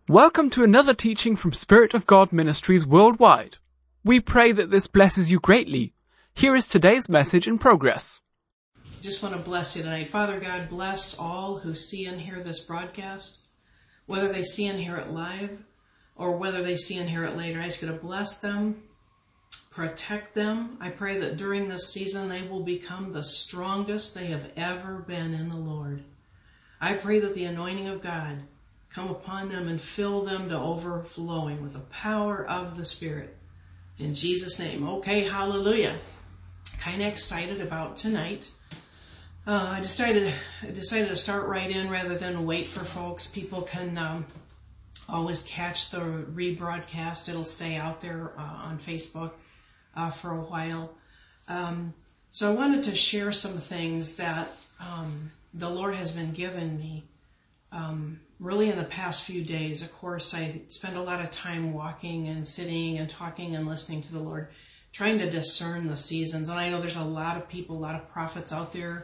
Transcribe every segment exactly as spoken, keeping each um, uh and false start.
Welcome to another teaching from Spirit of God Ministries worldwide. We pray that this blesses you greatly. Here is today's message in progress. Just want to bless you tonight. Father God, bless all who see and hear this broadcast, whether they see and hear it live or whether they see and hear it later. I ask you to bless them, protect them. I pray that during this season they will become the strongest they have ever been in the Lord. I pray that the anointing of God come upon them and fill them to overflowing with the power of the Spirit. In Jesus' name. Okay, hallelujah. Kind of excited about tonight. Uh, I decided I decided to start right in rather than wait for folks. People can um, always catch the rebroadcast. It'll stay out there uh, on Facebook uh, for a while. Um, so I wanted to share some things that um, the Lord has been giving me. Um, really in the past few days. Of course, I spend a lot of time walking and sitting and talking and listening to the Lord, trying to discern the seasons. And I know there's a lot of people, a lot of prophets out there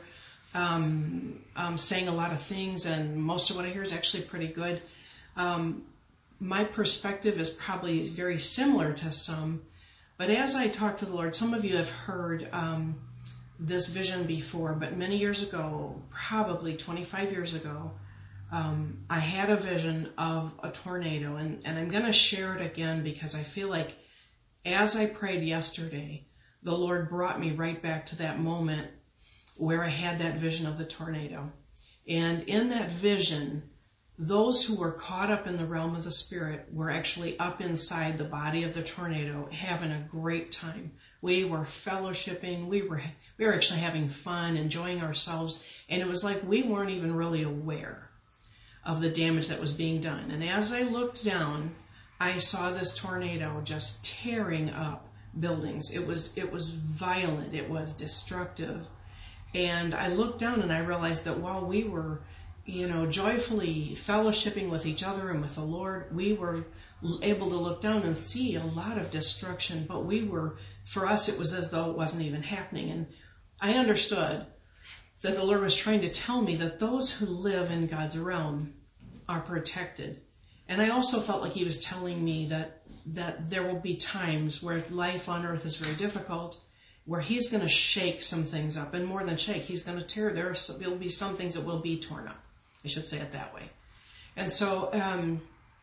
um, um, saying a lot of things, and most of what I hear is actually pretty good. Um, my perspective is probably very similar to some, but as I talk to the Lord, some of you have heard um, this vision before, but many years ago, probably twenty-five years ago, Um, I had a vision of a tornado, and, and I'm going to share it again because I feel like as I prayed yesterday, the Lord brought me right back to that moment where I had that vision of the tornado. And in that vision, those who were caught up in the realm of the Spirit were actually up inside the body of the tornado having a great time. We were fellowshipping, we were, we were actually having fun, enjoying ourselves, and it was like we weren't even really aware of the damage that was being done. And as I looked down, I saw this tornado just tearing up buildings. It was it was violent, it was destructive. And I looked down and I realized that while we were, you know, joyfully fellowshipping with each other and with the Lord, we were able to look down and see a lot of destruction, but we were, for us, it was as though it wasn't even happening. And I understood that the Lord was trying to tell me that those who live in God's realm are protected. And I also felt like he was telling me that that there will be times where life on earth is very difficult, where he's going to shake some things up, and more than shake, he's going to tear. There will be some things that will be torn up. I should say it that way. And so um,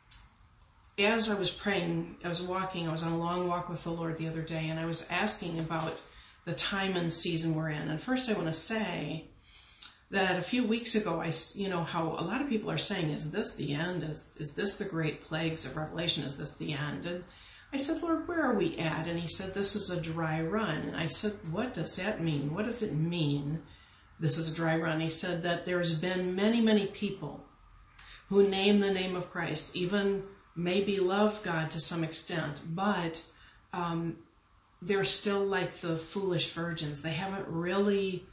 as I was praying, I was walking, I was on a long walk with the Lord the other day, and I was asking about the time and season we're in. And first I want to say that a few weeks ago, I, you know, how a lot of people are saying, is this the end? Is, is this the great plagues of Revelation? Is this the end? And I said, Lord, where are we at? And he said, this is a dry run. And I said, what does that mean? What does it mean, this is a dry run? He said that there's been many, many people who name the name of Christ, even maybe love God to some extent, but um, they're still like the foolish virgins. They haven't really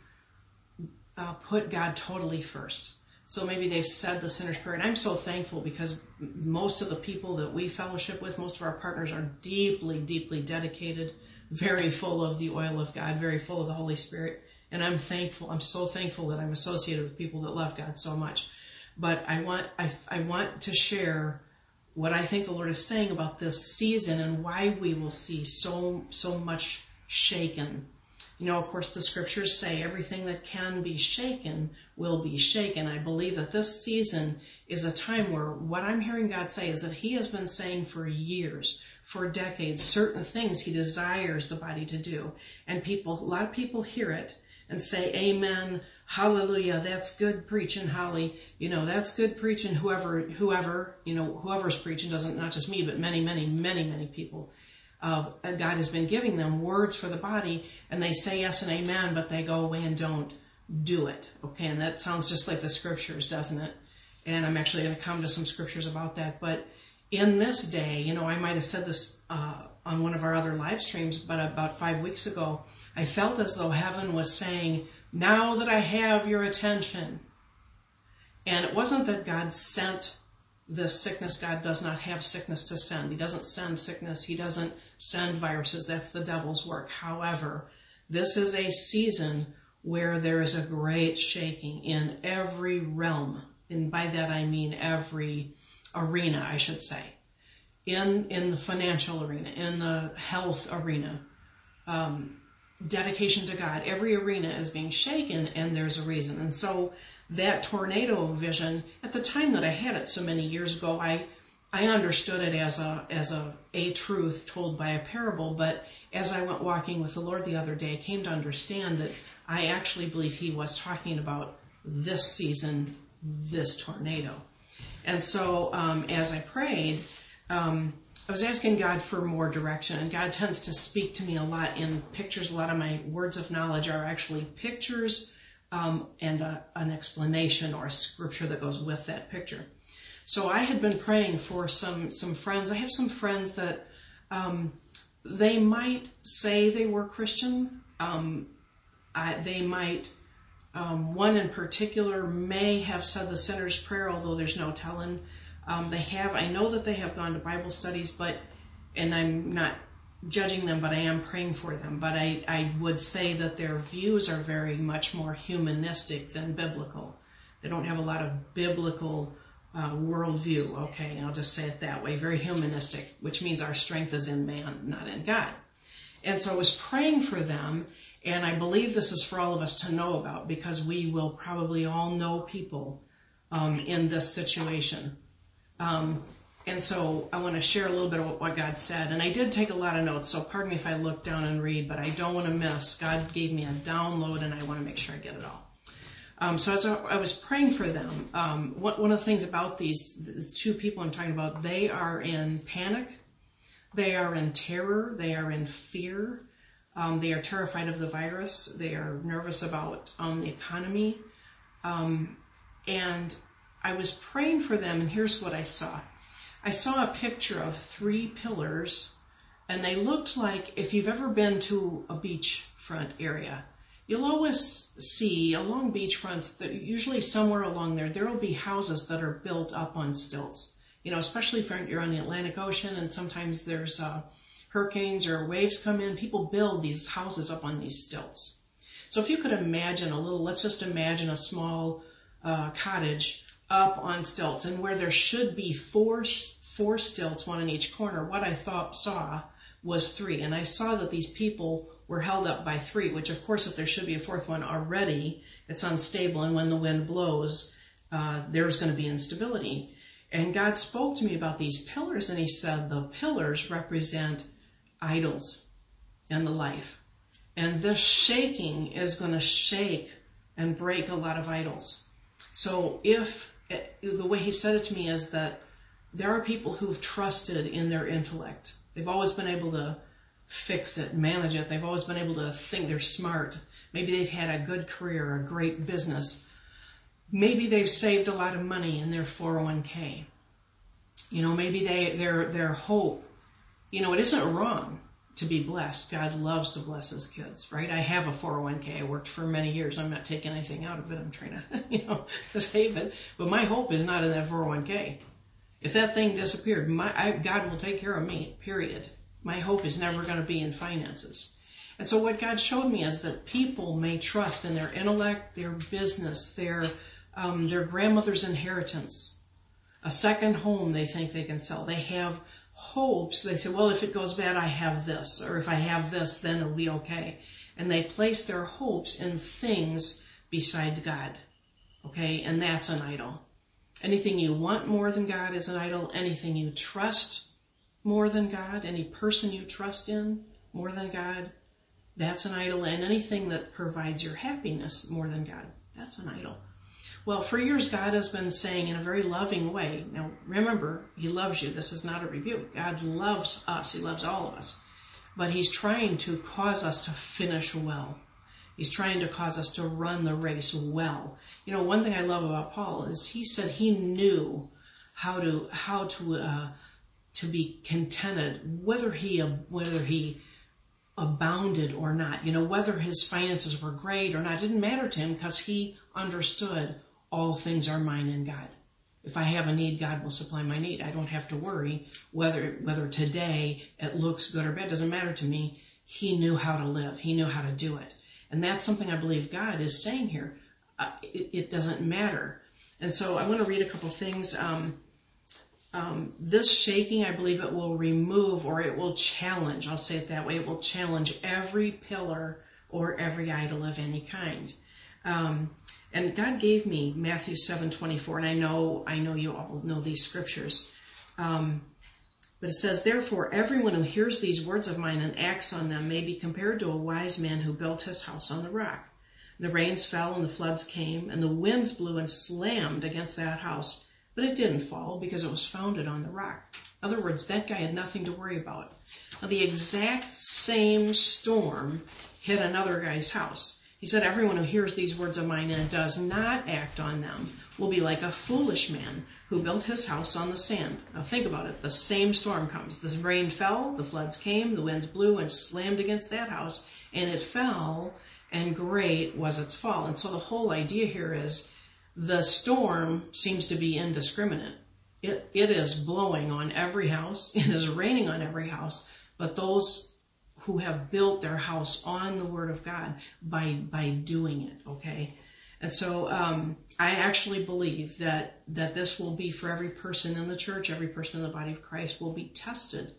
Uh, put God totally first. So maybe they've said the sinner's prayer. And I'm so thankful because most of the people that we fellowship with, most of our partners are deeply, deeply dedicated, very full of the oil of God, very full of the Holy Spirit. And I'm thankful. I'm so thankful that I'm associated with people that love God so much. But I want, I, I want to share what I think the Lord is saying about this season and why we will see so, so much shaken. You know, of course, the scriptures say everything that can be shaken will be shaken. I believe that this season is a time where what I'm hearing God say is that he has been saying for years, for decades, certain things he desires the body to do. And people, a lot of people hear it and say, amen, hallelujah, that's good preaching, Holly. You know, that's good preaching, whoever, whoever, you know, whoever's preaching, doesn't, not just me, but many, many, many, many people. Uh, God has been giving them words for the body, and they say yes and amen, but they go away and don't do it. Okay, and that sounds just like the scriptures, doesn't it? And I'm actually going to come to some scriptures about that. But in this day, you know, I might have said this uh, on one of our other live streams, but about five weeks ago, I felt as though heaven was saying, now that I have your attention. And it wasn't that God sent this sickness. God does not have sickness to send. He doesn't send sickness. He doesn't send viruses. That's the devil's work. However, this is a season where there is a great shaking in every realm. And by that I mean every arena, I should say, in in the financial arena, in the health arena, um, dedication to God. Every arena is being shaken, and there's a reason. And so that tornado vision, at the time that I had it so many years ago, I I understood it as a as a a truth told by a parable. But as I went walking with the Lord the other day, I came to understand that I actually believe He was talking about this season, this tornado. And so um, as I prayed, um, I was asking God for more direction. And God tends to speak to me a lot in pictures. A lot of my words of knowledge are actually pictures um, and a, an explanation or a scripture that goes with that picture. So I had been praying for some, some friends. I have some friends that um, they might say they were Christian. Um, I, they might... Um, one in particular may have said the sinner's prayer, although there's no telling. Um, they have, I know that they have gone to Bible studies, but, and I'm not judging them, but I am praying for them. But I, I would say that their views are very much more humanistic than biblical. They don't have a lot of biblical uh, worldview. Okay, I'll just say it that way. Very humanistic, which means our strength is in man, not in God. And so I was praying for them. And I believe this is for all of us to know about, because we will probably all know people um, in this situation. Um, and so I want to share a little bit of what God said. And I did take a lot of notes, so pardon me if I look down and read, but I don't want to miss. God gave me a download, and I want to make sure I get it all. Um, so as I was praying for them, um, one of the things about these, these two people I'm talking about, they are in panic, they are in terror, they are in fear. Um, they are terrified of the virus. They are nervous about um, the economy. Um, and I was praying for them, and here's what I saw. I saw a picture of three pillars, and they looked like, if you've ever been to a beachfront area, you'll always see along beachfronts, that usually somewhere along there, there will be houses that are built up on stilts. You know, especially if you're on the Atlantic Ocean, and sometimes there's uh, hurricanes or waves come in, people build these houses up on these stilts. So if you could imagine a little, let's just imagine a small uh, cottage up on stilts, and where there should be four, four stilts, one in each corner, what I thought saw was three. And I saw that these people were held up by three, which of course, if there should be a fourth one already, it's unstable, and when the wind blows, uh, there's going to be instability. And God spoke to me about these pillars, and He said the pillars represent idols and the life. And this shaking is going to shake and break a lot of idols. So if, the way He said it to me is that there are people who've trusted in their intellect. They've always been able to fix it, manage it. They've always been able to think they're smart. Maybe they've had a good career, a great business. Maybe they've saved a lot of money in their four oh one k. You know, maybe they their their hope. You know, it isn't wrong to be blessed. God loves to bless His kids, right? I have a four oh one k. I worked for many years. I'm not taking anything out of it. I'm trying to, you know, to save it. But my hope is not in that four oh one k. If that thing disappeared, my I, God will take care of me, period. My hope is never going to be in finances. And so what God showed me is that people may trust in their intellect, their business, their um, their grandmother's inheritance, a second home they think they can sell. They have hopes. They say, well, if it goes bad, I have this. Or if I have this, then it'll be okay. And they place their hopes in things besides God. Okay? And that's an idol. Anything you want more than God is an idol. Anything you trust more than God, any person you trust in more than God, that's an idol. And anything that provides your happiness more than God, that's an idol. Well, for years, God has been saying in a very loving way, now remember, He loves you. This is not a rebuke. God loves us. He loves all of us. But He's trying to cause us to finish well. He's trying to cause us to run the race well. You know, one thing I love about Paul is he said he knew how to how to uh, to be contented, whether he whether he abounded or not. You know, whether his finances were great or not, it didn't matter to him, because he understood all things are mine in God. If I have a need, God will supply my need. I don't have to worry whether whether today it looks good or bad. It doesn't matter to me. He knew how to live. He knew how to do it. And that's something I believe God is saying here. Uh, it, it doesn't matter. And so I want to read a couple things. Um, um, this shaking, I believe it will remove, or it will challenge, I'll say it that way, it will challenge every pillar or every idol of any kind. Um, and God gave me Matthew seven twenty-four, and I know I know you all know these scriptures. Um, but it says, therefore, everyone who hears these words of mine and acts on them may be compared to a wise man who built his house on the rock. The rains fell and the floods came, and the winds blew and slammed against that house, but it didn't fall because it was founded on the rock. In other words, that guy had nothing to worry about. Now, the exact same storm hit another guy's house. He said, everyone who hears these words of mine and does not act on them will be like a foolish man who built his house on the sand. Now think about it. The same storm comes. The rain fell, the floods came, the winds blew and slammed against that house, and it fell, and great was its fall. And so the whole idea here is the storm seems to be indiscriminate. It, it is blowing on every house. It is raining on every house. But those who have built their house on the Word of God by by doing it, okay? And so um, I actually believe that, that this will be for every person in the church, every person in the body of Christ will be tested.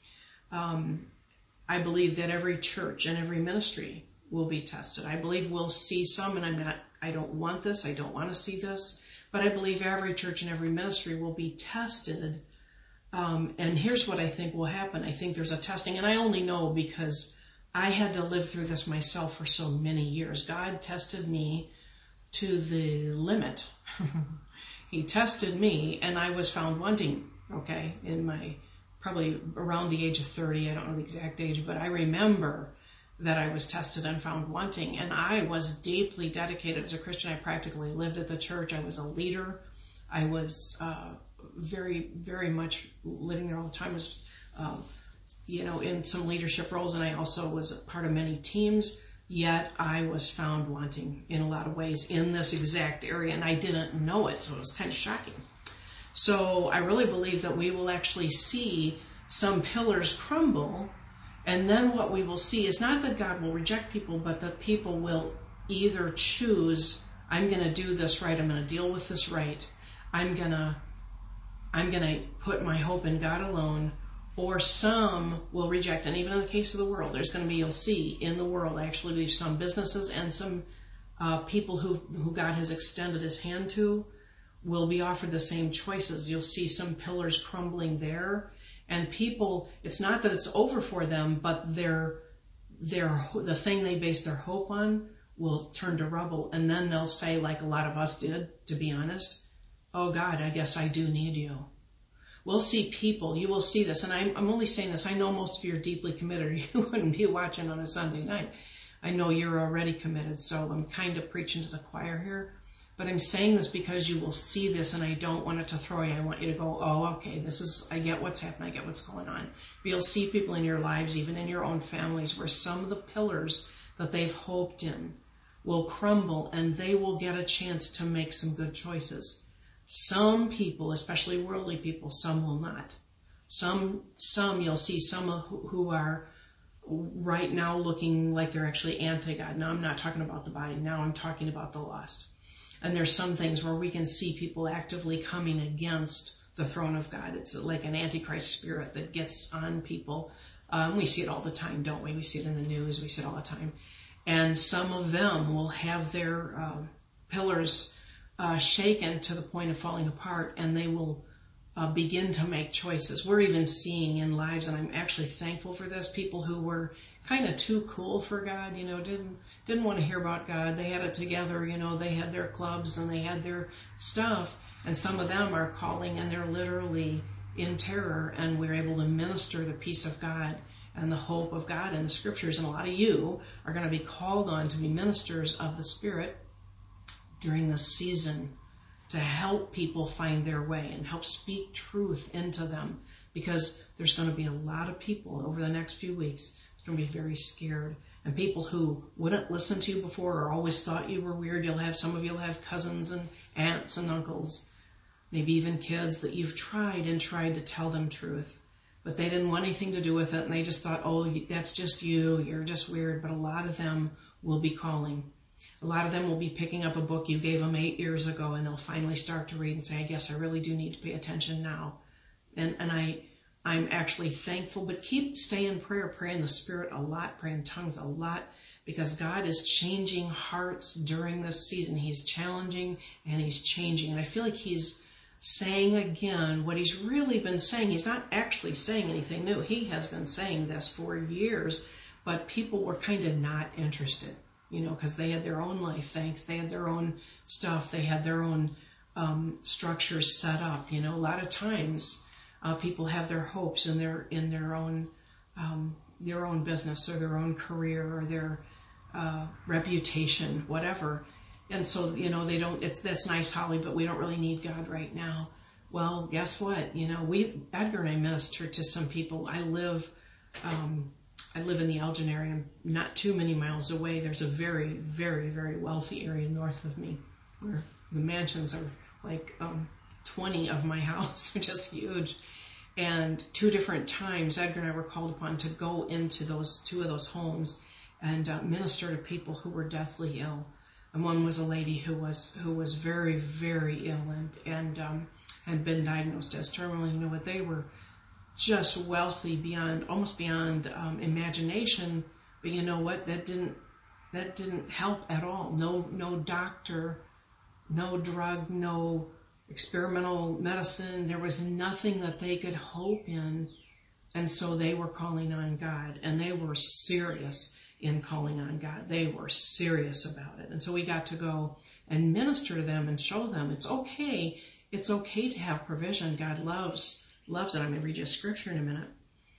Um, I believe that every church and every ministry will be tested. I believe we'll see some, and I'm not, I don't want this, I don't want to see this, but I believe every church and every ministry will be tested. Um, and here's what I think will happen. I think there's a testing, and I only know because I had to live through this myself for so many years. God tested me to the limit. He tested me, and I was found wanting, okay, in my, probably around the age of thirty, I don't know the exact age, but I remember that I was tested and found wanting, and I was deeply dedicated as a Christian. I practically lived at the church. I was a leader. I was uh, very, very much living there all the time. I was, um, you know, in some leadership roles, and I also was a part of many teams. Yet I was found wanting in a lot of ways in this exact area, and I didn't know it, so it was kind of shocking. So I really believe that we will actually see some pillars crumble, and then what we will see is not that God will reject people, but that people will either choose, I'm going to do this right, I'm going to deal with this right, I'm going to I'm going to put my hope in God alone, or some will reject. And even in the case of the world, there's going to be, you'll see in the world actually be some businesses and some uh, people who who God has extended his hand to will be offered the same choices. You'll see some pillars crumbling there, and people, it's not that it's over for them, but their their the thing they base their hope on will turn to rubble, and then they'll say, like a lot of us did, to be honest, oh God, I guess I do need you. We'll see people, you will see this, and I'm, I'm only saying this, I know most of you are deeply committed, you wouldn't be watching on a Sunday night. I know you're already committed, so I'm kind of preaching to the choir here, but I'm saying this because you will see this, and I don't want it to throw you. I want you to go, oh, okay, this is, I get what's happening, I get what's going on. But you'll see people in your lives, even in your own families, where some of the pillars that they've hoped in will crumble, and they will get a chance to make some good choices. Some people, especially worldly people, some will not. Some, some you'll see some who, who are right now looking like they're actually anti-God. Now I'm not talking about the body. Now I'm talking about the lost. And there's some things where we can see people actively coming against the throne of God. It's like an antichrist spirit that gets on people. Um, we see it all the time, don't we? We see it in the news. We see it all the time. And some of them will have their um, pillars Uh, shaken to the point of falling apart, and they will uh, begin to make choices. We're even seeing in lives, and I'm actually thankful for this, people who were kind of too cool for God, you know, didn't didn't want to hear about God. They had it together, you know, they had their clubs and they had their stuff, and some of them are calling, and they're literally in terror, and we're able to minister the peace of God and the hope of God in the scriptures, and a lot of you are going to be called on to be ministers of the Spirit during this season to help people find their way and help speak truth into them, because there's going to be a lot of people over the next few weeks who are going to be very scared, and people who wouldn't listen to you before or always thought you were weird. You'll have, some of you will have cousins and aunts and uncles, maybe even kids that you've tried and tried to tell them truth, but they didn't want anything to do with it, and they just thought, oh, that's just you, you're just weird. But a lot of them will be calling. A lot of them will be picking up a book you gave them eight years ago, and they'll finally start to read and say, I guess I really do need to pay attention now. And and I, I'm actually thankful, but keep stay in prayer, pray in the Spirit a lot, pray in tongues a lot, because God is changing hearts during this season. He's challenging and he's changing. And I feel like he's saying again what he's really been saying. He's not actually saying anything new. He has been saying this for years, but people were kind of not interested, you know, because they had their own life, thanks. They had their own stuff. They had their own um, structures set up. You know, a lot of times uh, people have their hopes in their in their own um, their own business or their own career or their uh, reputation, whatever. And so, you know, they don't, it's, that's nice, Holly, but we don't really need God right now. Well, guess what? You know, we, Edgar and I minister to some people. I live, um, I live in the Elgin area, not too many miles away. There's a very, very, very wealthy area north of me where the mansions are like um, twenty of my house. They're just huge. And two different times, Edgar and I were called upon to go into those two of those homes and uh, minister to people who were deathly ill. And one was a lady who was who was very, very ill and and um, had been diagnosed as terminal. You know what? They were just wealthy beyond, almost beyond um, imagination. But you know what? That didn't that didn't help at all. No no doctor, no drug, no experimental medicine. There was nothing that they could hope in, and so they were calling on God, and they were serious in calling on God. They were serious about it. And so we got to go and minister to them and show them it's okay. It's okay to have provision. God loves, loves it. I'm going to read you a scripture in a minute.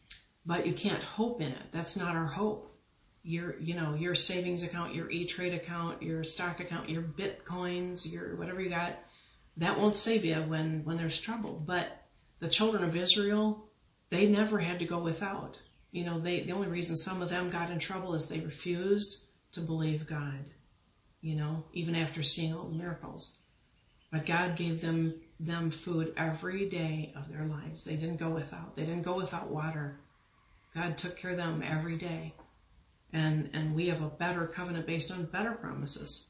But you can't hope in it. That's not our hope. Your, you know, your savings account, your E-Trade account, your stock account, your Bitcoins, your whatever you got, that won't save you when, when there's trouble. But the children of Israel, they never had to go without. You know, they, the only reason some of them got in trouble is they refused to believe God, you know, even after seeing all the miracles. But God gave them, them food every day of their lives. They didn't go without. They didn't go without water. God took care of them every day. And, and we have a better covenant based on better promises.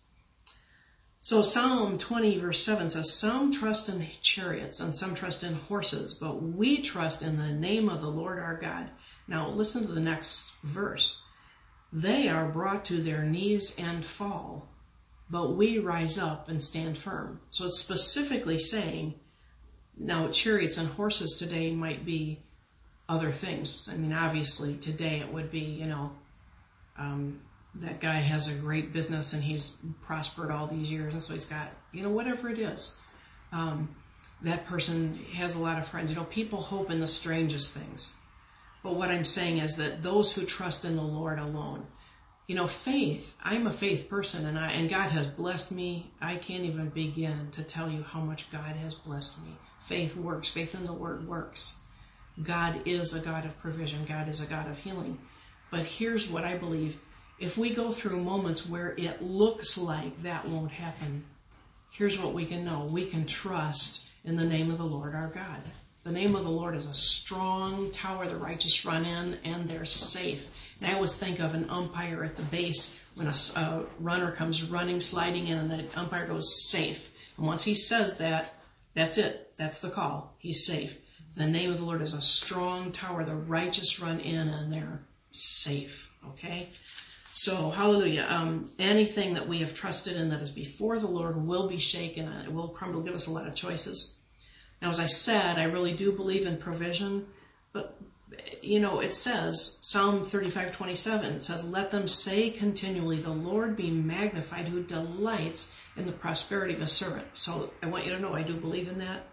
So Psalm twenty verse seven says, some trust in chariots and some trust in horses, but we trust in the name of the Lord our God. Now listen to the next verse. They are brought to their knees and fall, but we rise up and stand firm. So it's specifically saying, now chariots and horses today might be other things. I mean, obviously today it would be, you know, um, that guy has a great business and he's prospered all these years, and so he's got, you know, whatever it is. Um, that person has a lot of friends. You know, people hope in the strangest things. But what I'm saying is that those who trust in the Lord alone, you know, faith, I'm a faith person, and I and God has blessed me. I can't even begin to tell you how much God has blessed me. Faith works. Faith in the Word works. God is a God of provision. God is a God of healing. But here's what I believe. If we go through moments where it looks like that won't happen, here's what we can know. We can trust in the name of the Lord our God. The name of the Lord is a strong tower. The righteous run in and they're safe. And I always think of an umpire at the base when a, a runner comes running, sliding in, and the umpire goes safe. And once he says that, that's it. That's the call. He's safe. The name of the Lord is a strong tower. The righteous run in and they're safe. Okay? So, hallelujah. Um, anything that we have trusted in that is before the Lord will be shaken. It will crumble. Give us a lot of choices. Now, as I said, I really do believe in provision, but, you know, it says, Psalm thirty-five twenty-seven, it says, let them say continually, the Lord be magnified who delights in the prosperity of a servant. So I want you to know I do believe in that.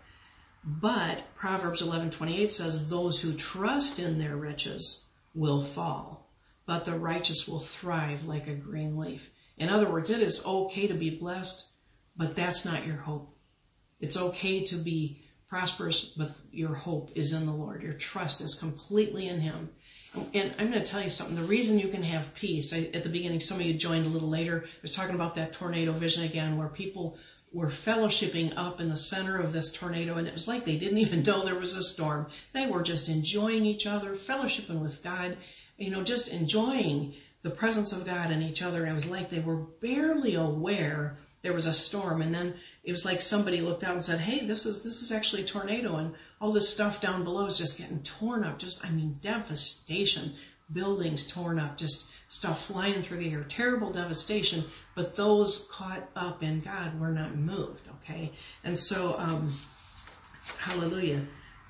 But Proverbs eleven twenty-eight says, those who trust in their riches will fall, but the righteous will thrive like a green leaf. In other words, it is okay to be blessed, but that's not your hope. It's okay to be prosperous, but your hope is in the Lord. Your trust is completely in Him. And I'm going to tell you something. The reason you can have peace, I, at the beginning, some of you joined a little later, I was talking about that tornado vision again, where people were fellowshipping up in the center of this tornado, and it was like they didn't even know there was a storm. They were just enjoying each other, fellowshipping with God, you know, just enjoying the presence of God and each other. And it was like they were barely aware there was a storm. And then it was like somebody looked out and said, hey, this is this is actually a tornado, and all this stuff down below is just getting torn up. Just, I mean, devastation. Buildings torn up, just stuff flying through the air. Terrible devastation, but those caught up in God were not moved, okay? And so, um, hallelujah.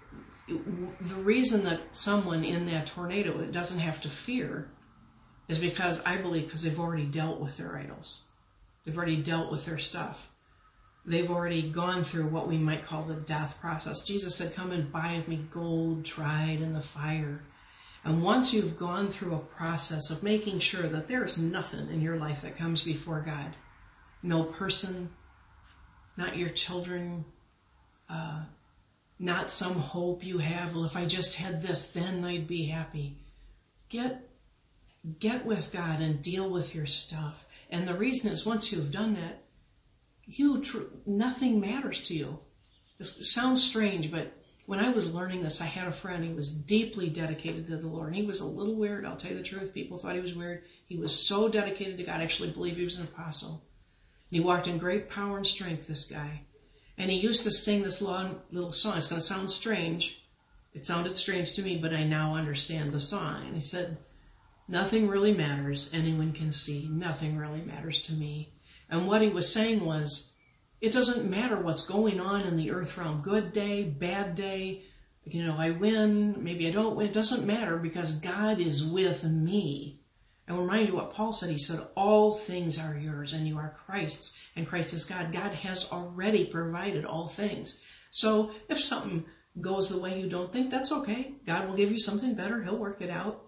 The reason that someone in that tornado doesn't have to fear is because, I believe, because they've already dealt with their idols. They've already dealt with their stuff. They've already gone through what we might call the death process. Jesus said, come and buy of me gold tried in the fire. And once you've gone through a process of making sure that there is nothing in your life that comes before God, no person, not your children, uh, not some hope you have, well, if I just had this, then I'd be happy. Get, get with God and deal with your stuff. And the reason is, once you've done that, you tr- nothing matters to you. This sounds strange, but when I was learning this, I had a friend. He was deeply dedicated to the Lord. He was a little weird, I'll tell you the truth. People thought he was weird. He was so dedicated to God, I actually believe he was an apostle. And he walked in great power and strength, this guy. And he used to sing this long little song. It's going to sound strange. It sounded strange to me, but I now understand the song. And he said, nothing really matters. Anyone can see. Nothing really matters to me. And what he was saying was, it doesn't matter what's going on in the earth realm. Good day, bad day, you know, I win, maybe I don't win. It doesn't matter because God is with me. And I'll remind you what Paul said. He said, all things are yours and you are Christ's and Christ is God. God has already provided all things. So if something goes the way you don't think, that's okay. God will give you something better. He'll work it out.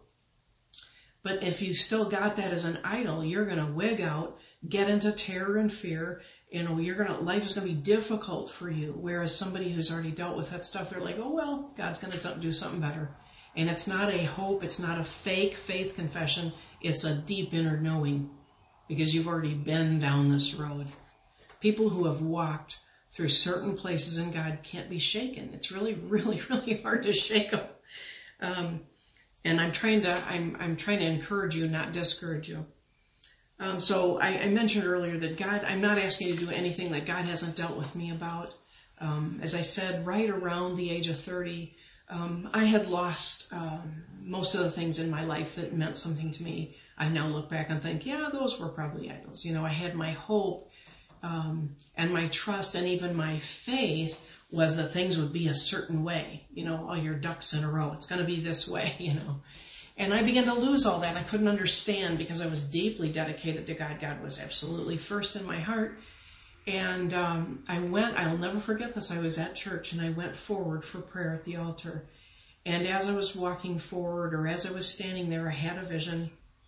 But if you still got that as an idol, you're going to wig out, get into terror and fear. You know, you're gonna, life is going to be difficult for you. Whereas somebody who's already dealt with that stuff, they're like, oh, well, God's going to do something better. And it's not a hope. It's not a fake faith confession. It's a deep inner knowing because you've already been down this road. People who have walked through certain places in God can't be shaken. It's really, really, really hard to shake them. Um, and I'm trying to, I'm, I'm trying to encourage you, not discourage you. Um, so I, I mentioned earlier that God, I'm not asking you to do anything that God hasn't dealt with me about. Um, as I said, right around the age of thirty, um, I had lost um, most of the things in my life that meant something to me. I now look back and think, yeah, those were probably idols. You know, I had my hope um, and my trust and even my faith was that things would be a certain way. You know, all your ducks in a row. It's going to be this way, you know. And I began to lose all that. I couldn't understand because I was deeply dedicated to God. God was absolutely first in my heart. And um, I went, I'll never forget this, I was at church and I went forward for prayer at the altar. And as I was walking forward or as I was standing there, I had a vision.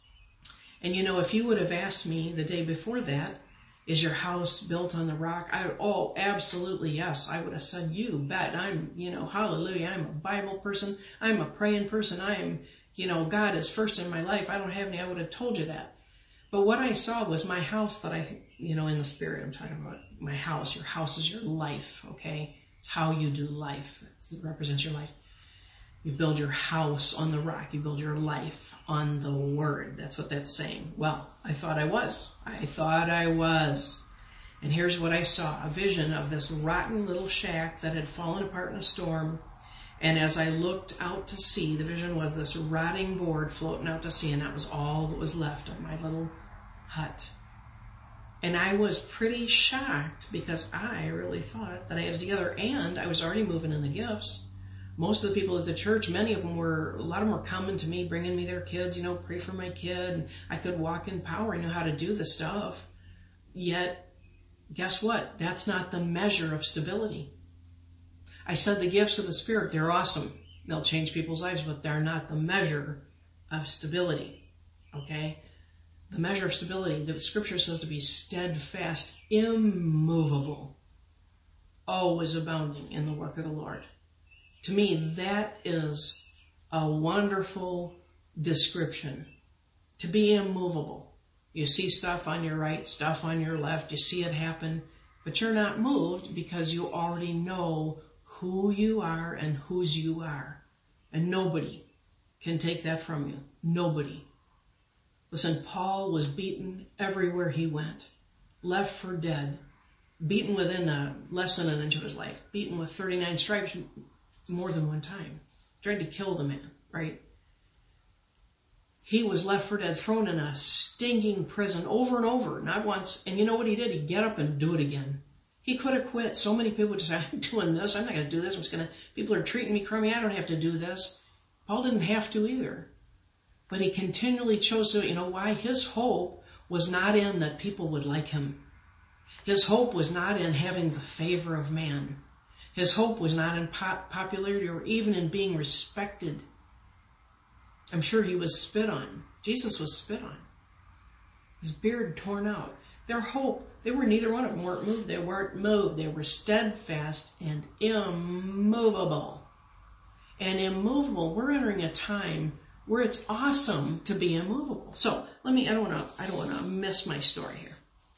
And you know, if you would have asked me the day before that, is your house built on the rock? I would, oh, absolutely yes. I would have said, you bet. I'm, you know, hallelujah. I'm a Bible person. I'm a praying person. I am, you know, God is first in my life. I don't have any, I would have told you that. But what I saw was my house that I, you know, in the spirit, I'm talking about my house. Your house is your life, okay? It's how you do life. It represents your life. You build your house on the rock. You build your life on the word. That's what that's saying. Well, I thought I was. I thought I was. And here's what I saw. A vision of this rotten little shack that had fallen apart in a storm. And as I looked out to sea, the vision was this rotting board floating out to sea, and that was all that was left of my little hut. And I was pretty shocked because I really thought that I had it together, and I was already moving in the gifts. Most of the people at the church, many of them were, a lot of them were coming to me, bringing me their kids, you know, pray for my kid. And I could walk in power. I knew how to do the stuff. Yet, guess what? That's not the measure of stability. I said the gifts of the Spirit, they're awesome. They'll change people's lives, but they're not the measure of stability. Okay? The measure of stability, the Scripture says to be steadfast, immovable, always abounding in the work of the Lord. To me, that is a wonderful description. To be immovable. You see stuff on your right, stuff on your left, you see it happen, but you're not moved because you already know who you are and whose you are. And nobody can take that from you. Nobody. Listen, Paul was beaten everywhere he went, left for dead, beaten within a, less than an inch of his life, beaten with thirty-nine stripes more than one time, tried to kill the man, right? He was left for dead, thrown in a stinking prison over and over, not once. And you know what he did? He'd get up and do it again. He could have quit. So many people just say, I'm doing this. I'm not going to do this. I'm just going to, people are treating me crummy. I don't have to do this. Paul didn't have to either. But he continually chose to, you know why? His hope was not in that people would like him. His hope was not in having the favor of man. His hope was not in pop- popularity or even in being respected. I'm sure he was spit on. Jesus was spit on. His beard torn out. Their hope, they were neither one of them weren't moved. They weren't moved. They were steadfast and immovable. And immovable, we're entering a time where it's awesome to be immovable. So let me, I don't want to, I don't want to miss my story here.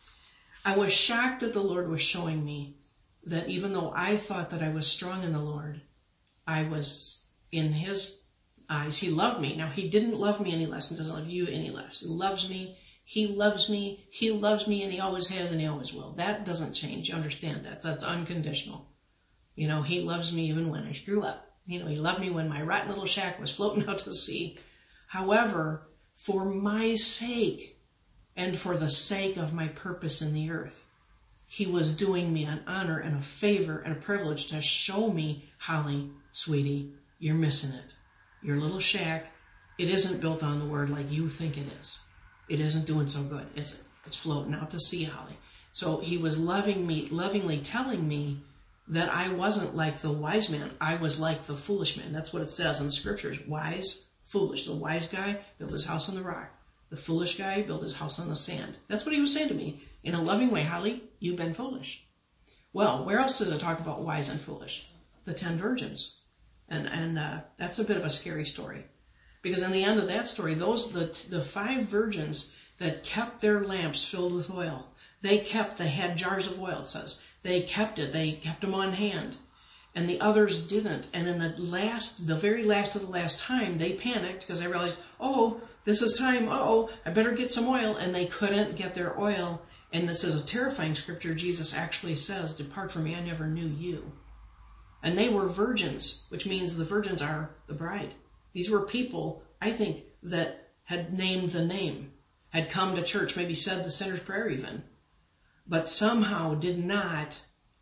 I was shocked that the Lord was showing me that even though I thought that I was strong in the Lord, I was in his eyes. He loved me. Now, he didn't love me any less and doesn't love you any less. He loves me. He loves me. He loves me, and he always has, and he always will. That doesn't change. You understand that. That's unconditional. You know, he loves me even when I screw up. You know, he loved me when my rotten little shack was floating out to sea. However, for my sake and for the sake of my purpose in the earth, he was doing me an honor and a favor and a privilege to show me, Holly, sweetie, you're missing it. Your little shack, it isn't built on the word like you think it is. It isn't doing so good, is it? It's floating out to sea, Holly. So he was loving me, lovingly telling me that I wasn't like the wise man. I was like the foolish man. That's what it says in the scriptures. Wise, foolish. The wise guy built his house on the rock. The foolish guy built his house on the sand. That's what he was saying to me. In a loving way, Holly, you've been foolish. Well, where else does it talk about wise and foolish? The ten virgins. And and uh, that's a bit of a scary story. Because in the end of that story, those the the five virgins that kept their lamps filled with oil, they kept, they had jars of oil, it says. They kept it. They kept them on hand. And the others didn't. And in the last, the very last of the last time, they panicked because they realized, oh, this is time. Uh-oh, I better get some oil. And they couldn't get their oil. And this is a terrifying scripture. Jesus actually says, depart from me, I never knew you. And they were virgins, which means the virgins are the bride. These were people, I think, that had named the name, had come to church, maybe said the sinner's prayer even, but somehow did not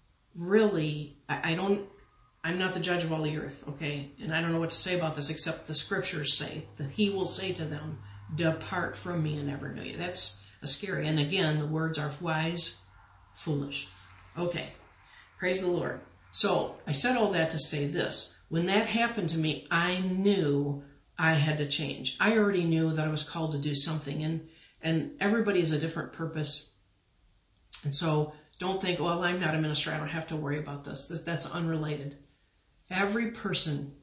really, I, I don't, I'm not the judge of all the earth, okay? And I don't know what to say about this except the scriptures say that he will say to them, depart from me, I never knew you. That's a scary. And again, the words are wise, foolish. Okay, praise the Lord. So I said all that to say this. When that happened to me, I knew I had to change. I already knew that I was called to do something, and, and everybody has a different purpose. And so don't think, well, I'm not a minister, I don't have to worry about this. That's unrelated. Every person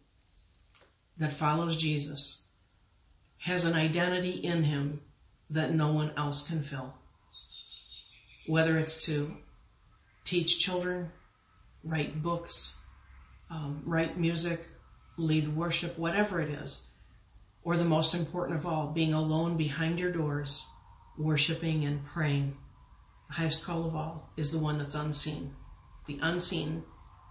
that follows Jesus has an identity in him that no one else can fill. Whether it's to teach children, write books, um, write music, lead worship, whatever it is. Or the most important of all, being alone behind your doors, worshiping and praying. The highest call of all is the one that's unseen. The unseen,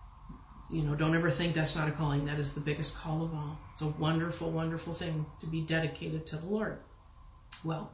you know, don't ever think that's not a calling. That is the biggest call of all. It's a wonderful, wonderful thing to be dedicated to the Lord. Well,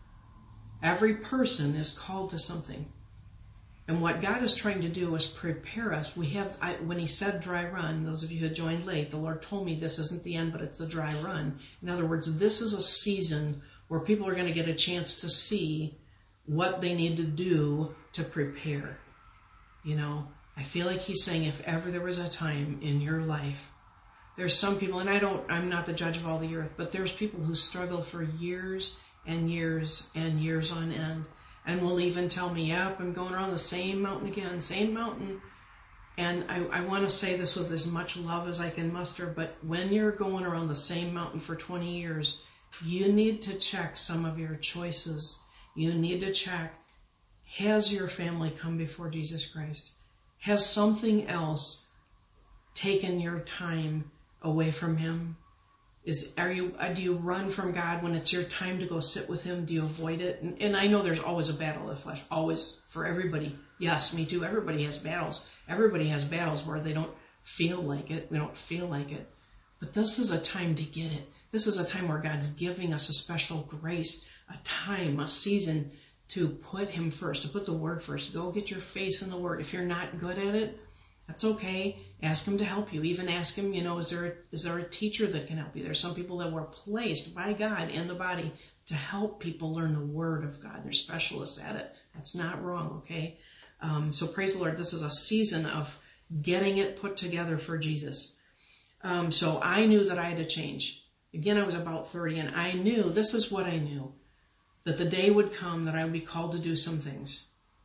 every person is called to something. And what God is trying to do is prepare us. We have, I, when he said dry run, those of you who joined late, the Lord told me this isn't the end, but it's a dry run. In other words, this is a season where people are going to get a chance to see what they need to do to prepare. You know, I feel like he's saying if ever there was a time in your life, there's some people, and I don't, I'm not the judge of all the earth, but there's people who struggle for years and years and years on end. And will even tell me, yep, I'm going around the same mountain again, same mountain. And I, I want to say this with as much love as I can muster, but when you're going around the same mountain for twenty years, you need to check some of your choices. You need to check, has your family come before Jesus Christ? Has something else taken your time away from him? Is are you uh, do you run from God when it's your time to go sit with him? Do you avoid it? And, and I know there's always a battle of the flesh, always, for everybody. Yes, me too. Everybody has battles. Everybody has battles where they don't feel like it. We don't feel like it. But this is a time to get it. This is a time where God's giving us a special grace, a time, a season to put him first, to put the word first. Go get your face in the word. If you're not good at it, that's okay. Ask him to help you. Even ask him, you know, is there, is there a teacher that can help you? There's some people that were placed by God in the body to help people learn the word of God. They're specialists at it. That's not wrong, okay? Um, so praise the Lord. This is a season of getting it put together for Jesus. Um, so I knew that I had to change. Again, I was about thirty, and I knew, this is what I knew, that the day would come that I would be called to do some things.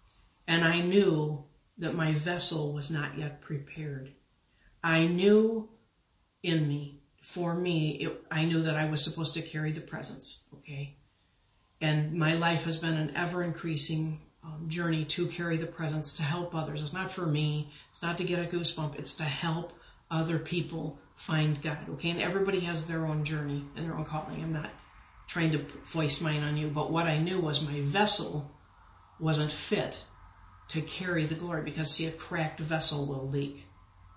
And I knew that my vessel was not yet prepared. I knew in me, for me, it, I knew that I was supposed to carry the presence, okay? And my life has been an ever-increasing um, journey to carry the presence, to help others. It's not for me. It's not to get a goosebump. It's to help other people find God, okay? And everybody has their own journey and their own calling. I'm not trying to foist mine on you, but what I knew was my vessel wasn't fit to carry the glory, because, see, a cracked vessel will leak.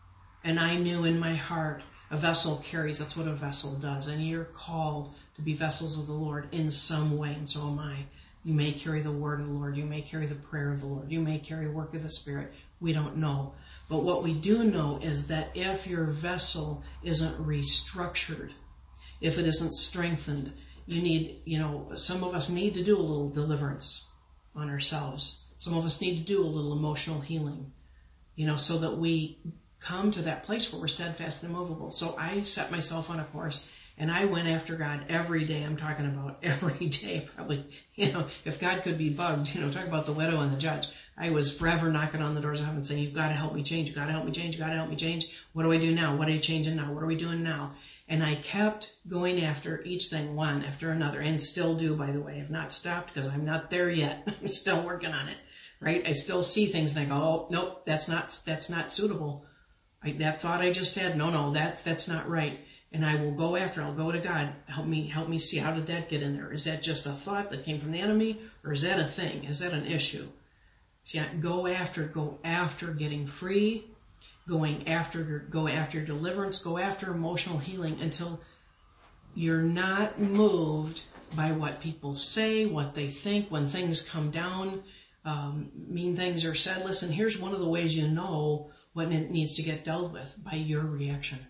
And I knew in my heart, a vessel carries, that's what a vessel does, and you're called to be vessels of the Lord in some way, and so am I. You may carry the word of the Lord, you may carry the prayer of the Lord, you may carry work of the Spirit, we don't know. But what we do know is that if your vessel isn't restructured, if it isn't strengthened, you need, you know, some of us need to do a little deliverance on ourselves. Some of us need to do a little emotional healing, you know, so that we come to that place where we're steadfast and immovable. So I set myself on a course, and I went after God every day. I'm talking about every day, probably, you know, if God could be bugged, you know, talk about the widow and the judge. I was forever knocking on the doors of heaven saying, you've got to help me change. You've got to help me change. You've got to help me change. What do I do now? What are you changing now? What are we doing now? And I kept going after each thing, one after another, and still do, by the way. I've not stopped because I'm not there yet. I'm still working on it, right? I still see things and I go, oh, nope, that's not, that's not suitable. I, that thought I just had, no, no, that's, that's not right. And I will go after, I'll go to God, help me, help me see, how did that get in there? Is that just a thought that came from the enemy, or is that a thing? Is that an issue? See, I go after, go after getting free, going after, go after deliverance, go after emotional healing until you're not moved by what people say, what they think, when things come down, um, mean things are said. Listen, here's one of the ways you know when it needs to get dealt with, by your reaction.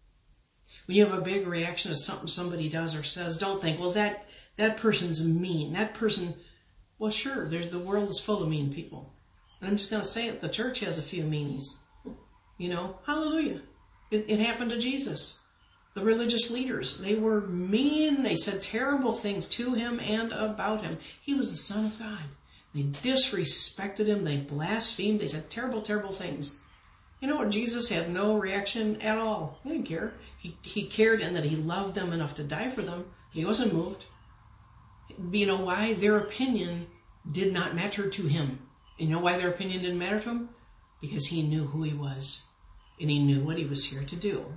When you have a big reaction to something somebody does or says, don't think, well, that, that person's mean. That person, well, sure, there's, the world is full of mean people. And I'm just going to say it, the church has a few meanies. You know, hallelujah. It, it happened to Jesus. The religious leaders, they were mean. They said terrible things to him and about him. He was the Son of God. They disrespected him. They blasphemed. They said terrible, terrible things. You know what? Jesus had no reaction at all. He didn't care. He, he cared in that he loved them enough to die for them. He wasn't moved. You know why? Their opinion did not matter to him. You know why their opinion didn't matter to him? Because he knew who he was. And he knew what he was here to do.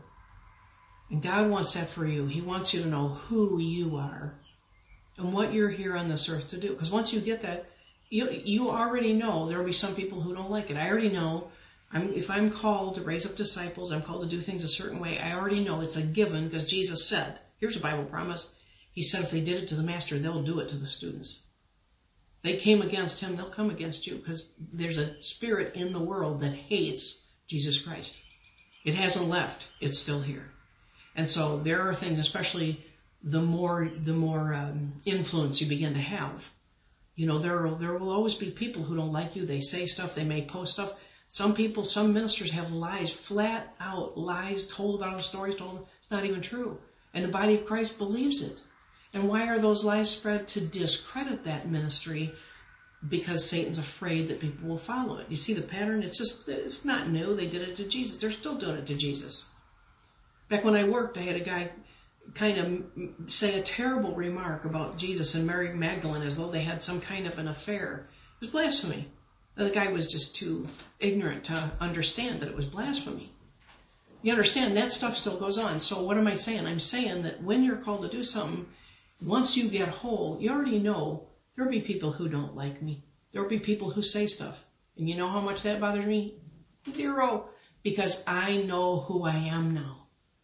And God wants that for you. He wants you to know who you are and what you're here on this earth to do. Because once you get that, you, you already know there will be some people who don't like it. I already know. I'm, if I'm called to raise up disciples, I'm called to do things a certain way, I already know it's a given, because Jesus said, here's a Bible promise. He said if they did it to the master, they'll do it to the students. They came against him, they'll come against you, because there's a spirit in the world that hates Jesus Christ. It hasn't left. It's still here. And so there are things, especially the more the more um, influence you begin to have. You know, there will, there will always be people who don't like you. They say stuff. They may post stuff. Some people, some ministers have lies, flat out lies told about them, stories told. It's not even true. And the body of Christ believes it. And why are those lies spread? To discredit that ministry, because Satan's afraid that people will follow it. You see the pattern? It's just, it's not new. They did it to Jesus. They're still doing it to Jesus. Back when I worked, I had a guy kind of say a terrible remark about Jesus and Mary Magdalene as though they had some kind of an affair. It was blasphemy. The guy was just too ignorant to understand that it was blasphemy. You understand, that stuff still goes on. So what am I saying? I'm saying that when you're called to do something, once you get whole, you already know there'll be people who don't like me. There'll be people who say stuff. And you know how much that bothers me? Zero. Because I know who I am now.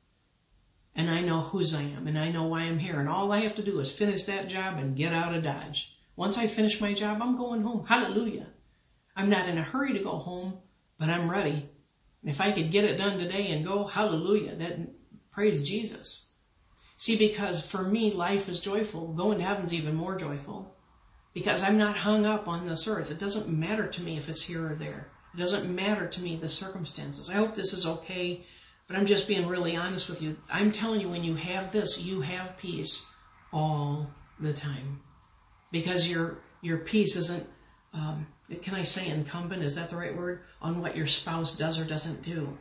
And I know whose I am. And I know why I'm here. And all I have to do is finish that job and get out of Dodge. Once I finish my job, I'm going home. Hallelujah. I'm not in a hurry to go home, but I'm ready. And if I could get it done today and go, hallelujah, that praise Jesus. See, because for me, life is joyful. Going to heaven's even more joyful. Because I'm not hung up on this earth. It doesn't matter to me if it's here or there. It doesn't matter to me the circumstances. I hope this is okay, but I'm just being really honest with you. I'm telling you, when you have this, you have peace all the time. Because your your peace isn't, um, can I say incumbent? Is that the right word? On what your spouse does or doesn't do.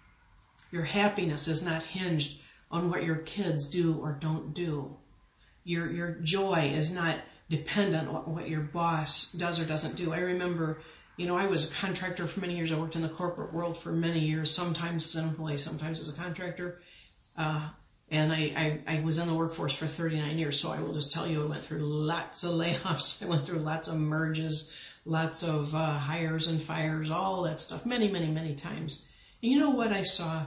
Your happiness is not hinged on what your kids do or don't do. Your your joy is not dependent on what your boss does or doesn't do. I remember, you know, I was a contractor for many years. I worked in the corporate world for many years, sometimes as an employee, sometimes as a contractor. Uh, and I, I, I was in the workforce for thirty-nine years, so I will just tell you I went through lots of layoffs. I went through lots of merges, lots of uh, hires and fires, all that stuff, many, many, many times. And you know what I saw?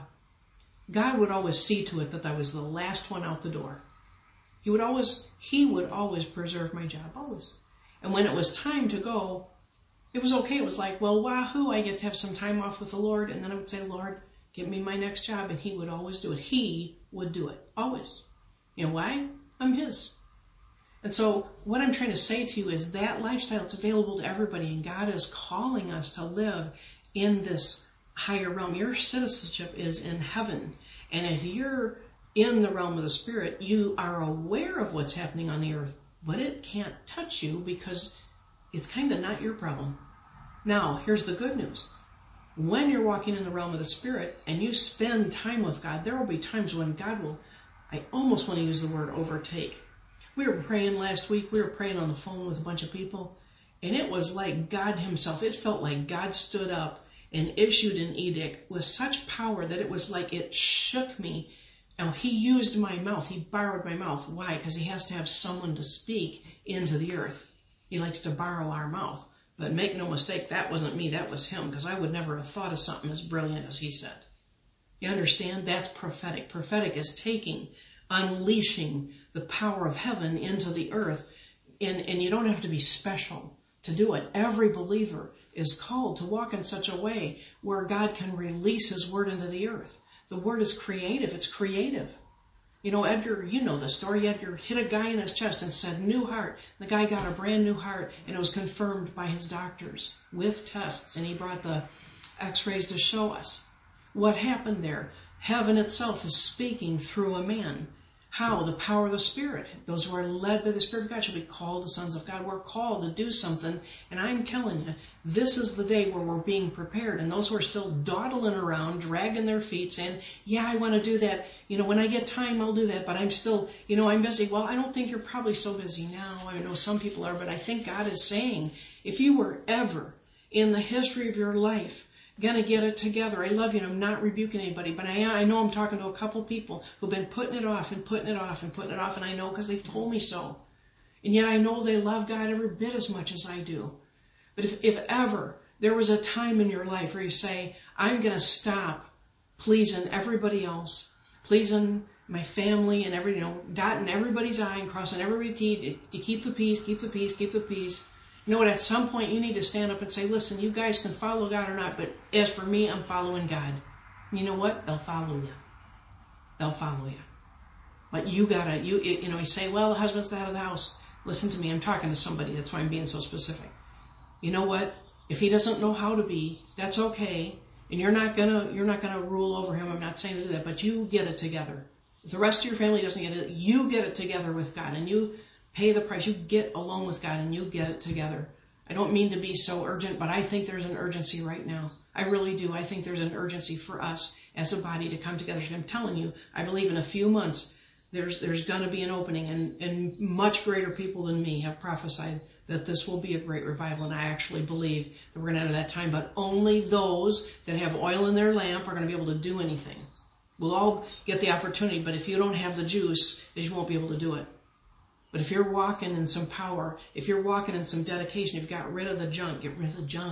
God would always see to it that I was the last one out the door. He would always, he would always preserve my job, always. And when it was time to go, it was okay. It was like, well, wahoo, I get to have some time off with the Lord. And then I would say, Lord, give me my next job. And he would always do it. He would do it, always. You know why? I'm his. And so what I'm trying to say to you is that lifestyle, it's available to everybody. And God is calling us to live in this higher realm. Your citizenship is in heaven. And if you're in the realm of the Spirit, you are aware of what's happening on the earth. But it can't touch you because it's kind of not your problem. Now, here's the good news. When you're walking in the realm of the Spirit and you spend time with God, there will be times when God will, I almost want to use the word overtake. We were praying last week. We were praying on the phone with a bunch of people. And it was like God himself. It felt like God stood up and issued an edict with such power that it was like it shook me. Now, he used my mouth. He borrowed my mouth. Why? Because he has to have someone to speak into the earth. He likes to borrow our mouth. But make no mistake, that wasn't me. That was him, because I would never have thought of something as brilliant as he said. You understand? That's prophetic. Prophetic is taking, unleashing the power of heaven into the earth. And, and you don't have to be special to do it. Every believer is called to walk in such a way where God can release his word into the earth. The word is creative. It's creative. You know, Edgar, you know the story. Edgar hit a guy in his chest and said, new heart. The guy got a brand new heart, and it was confirmed by his doctors with tests, and he brought the x-rays to show us what happened there. Heaven itself is speaking through a man. How? The power of the Spirit. Those who are led by the Spirit of God shall be called the sons of God. We're called to do something, and I'm telling you, this is the day where we're being prepared. And those who are still dawdling around, dragging their feet, saying, yeah, I want to do that. You know, when I get time, I'll do that, but I'm still, you know, I'm busy. Well, I don't think you're probably so busy now. I know some people are, but I think God is saying, if you were ever in the history of your life gonna get it together. I love you, and I'm not rebuking anybody, but I, I know I'm talking to a couple people who've been putting it off and putting it off and putting it off, and I know because they've told me so. And yet I know they love God every bit as much as I do. But if, if ever there was a time in your life where you say, I'm gonna stop pleasing everybody else, pleasing my family and every, you know, dotting everybody's I and crossing everybody's T to keep the peace, keep the peace, keep the peace. You know what, at some point you need to stand up and say, listen, you guys can follow God or not, but as for me, I'm following God. And you know what? They'll follow you. They'll follow you. But you gotta, you you know, you say, well, the husband's the head of the house. Listen to me, I'm talking to somebody, that's why I'm being so specific. You know what? If he doesn't know how to be, that's okay. And you're not gonna, you're not gonna rule over him. I'm not saying to do that, but you get it together. If the rest of your family doesn't get it, you get it together with God, and you pay the price. You get along with God and you get it together. I don't mean to be so urgent, but I think there's an urgency right now. I really do. I think there's an urgency for us as a body to come together. So I'm telling you, I believe in a few months, there's there's going to be an opening, and, and much greater people than me have prophesied that this will be a great revival, and I actually believe that we're going to enter that time, but only those that have oil in their lamp are going to be able to do anything. We'll all get the opportunity, but if you don't have the juice, you won't be able to do it. But if you're walking in some power, if you're walking in some dedication, you've got rid of the junk, get rid of the junk.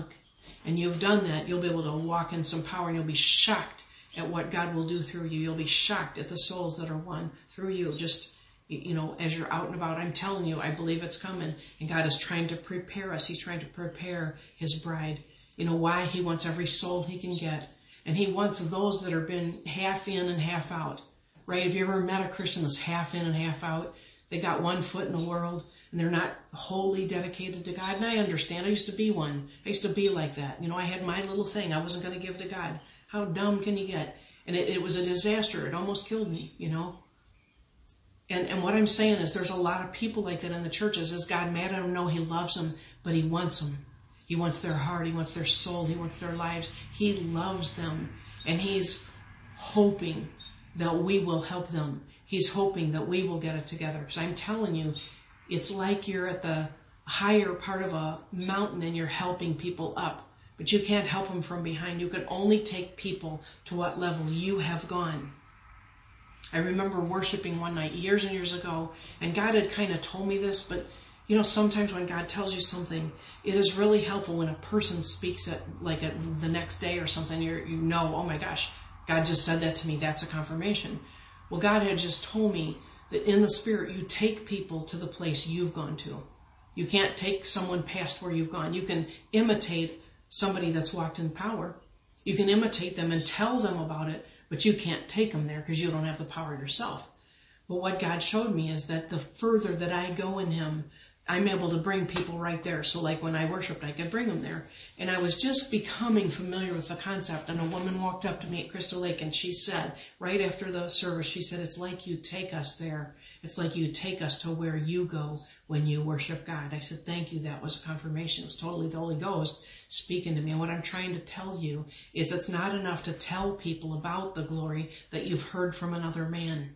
and you've done that, you'll be able to walk in some power, and you'll be shocked at what God will do through you. You'll be shocked at the souls that are won through you. Just, you know, as you're out and about, I'm telling you, I believe it's coming. And God is trying to prepare us. He's trying to prepare his bride. You know why? He wants every soul he can get. And he wants those that have been half in and half out. Right? Have you ever met a Christian that's half in and half out? They got one foot in the world, and they're not wholly dedicated to God. And I understand. I used to be one. I used to be like that. You know, I had my little thing I wasn't going to give to God. How dumb can you get? And it, it was a disaster. It almost killed me, you know. And and what I'm saying is there's a lot of people like that in the churches. Is God mad at them? No, he loves them, but he wants them. He wants their heart. He wants their soul. He wants their lives. He loves them. And he's hoping that we will help them. He's hoping that we will get it together. Because I'm telling you, it's like you're at the higher part of a mountain and you're helping people up. But you can't help them from behind. You can only take people to what level you have gone. I remember worshiping one night years and years ago, and God had kind of told me this, but you know, sometimes when God tells you something, it is really helpful when a person speaks it like at the next day or something. You're, you know, oh my gosh, God just said that to me. That's a confirmation. Well, God had just told me that in the Spirit, you take people to the place you've gone to. You can't take someone past where you've gone. You can imitate somebody that's walked in power. You can imitate them and tell them about it, but you can't take them there because you don't have the power yourself. But what God showed me is that the further that I go in him, I'm able to bring people right there. So like when I worshiped, I could bring them there. And I was just becoming familiar with the concept. And a woman walked up to me at Crystal Lake and she said, right after the service, she said, it's like you take us there. It's like you take us to where you go when you worship God. I said, thank you. That was a confirmation. It was totally the Holy Ghost speaking to me. And what I'm trying to tell you is it's not enough to tell people about the glory that you've heard from another man.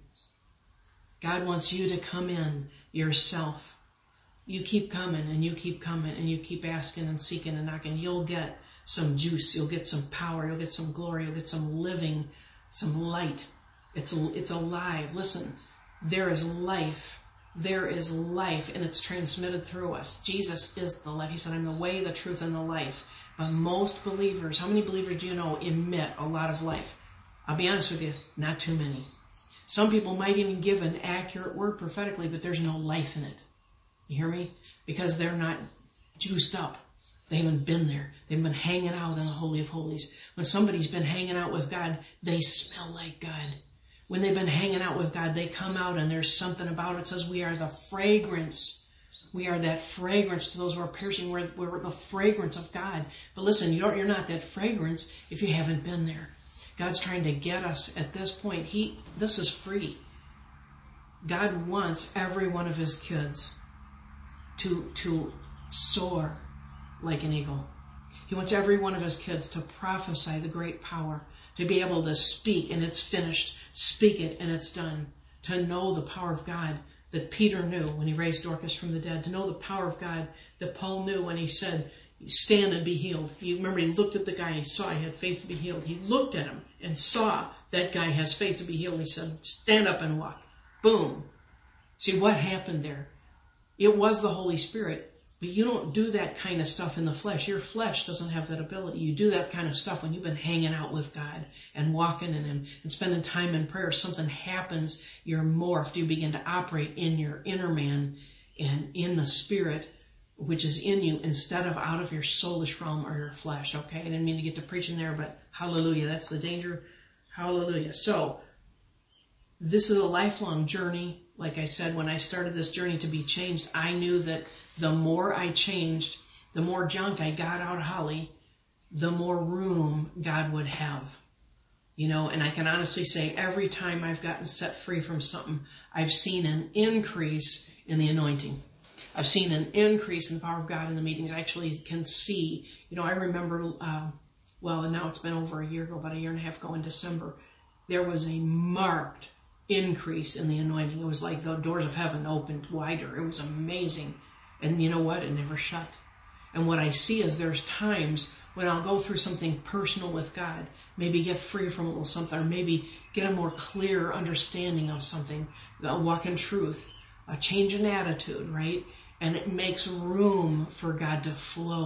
God wants you to come in yourself. You keep coming and you keep coming and you keep asking and seeking and knocking. You'll get some juice. You'll get some power. You'll get some glory. You'll get some living, some light. It's, it's alive. Listen, there is life. There is life, and it's transmitted through us. Jesus is the life. He said, I'm the way, the truth, and the life. But most believers, how many believers do you know emit a lot of life? I'll be honest with you, not too many. Some people might even give an accurate word prophetically, but there's no life in it. You hear me? Because they're not juiced up. They haven't been there. They've been hanging out in the Holy of Holies. When somebody's been hanging out with God, they smell like God. When they've been hanging out with God, they come out and there's something about it. It says we are the fragrance. We are that fragrance to those who are piercing. We're, we're the fragrance of God. But listen, you don't, you're not that fragrance if you haven't been there. God's trying to get us at this point. He, this is free. God wants every one of his kids to, to soar like an eagle. He wants every one of his kids to prophesy the great power, to be able to speak and it's finished, speak it and it's done, to know the power of God that Peter knew when he raised Dorcas from the dead, to know the power of God that Paul knew when he said, stand and be healed. You remember he looked at the guy, he saw he had faith to be healed. He looked at him and saw that guy has faith to be healed. He said, stand up and walk. Boom. See what happened there? It was the Holy Spirit. But you don't do that kind of stuff in the flesh. Your flesh doesn't have that ability. You do that kind of stuff when you've been hanging out with God and walking in him and spending time in prayer. Something happens. You're morphed. You begin to operate in your inner man and in the Spirit, which is in you, instead of out of your soulish realm or your flesh. Okay? I didn't mean to get to preaching there, but hallelujah. That's the danger. Hallelujah. So, this is a lifelong journey. Like I said, when I started this journey to be changed, I knew that the more I changed, the more junk I got out of Holly, the more room God would have. You know, and I can honestly say every time I've gotten set free from something, I've seen an increase in the anointing. I've seen an increase in the power of God in the meetings. I actually can see, you know, I remember, uh, well, and now it's been over a year ago, about a year and a half ago in December, there was a marked increase in the anointing. It was like the doors of heaven opened wider. It was amazing. And you know what? It never shut. And what I see is there's times when I'll go through something personal with God, maybe get free from a little something, or maybe get a more clear understanding of something, a walk in truth, a change in attitude, right? And it makes room for God to flow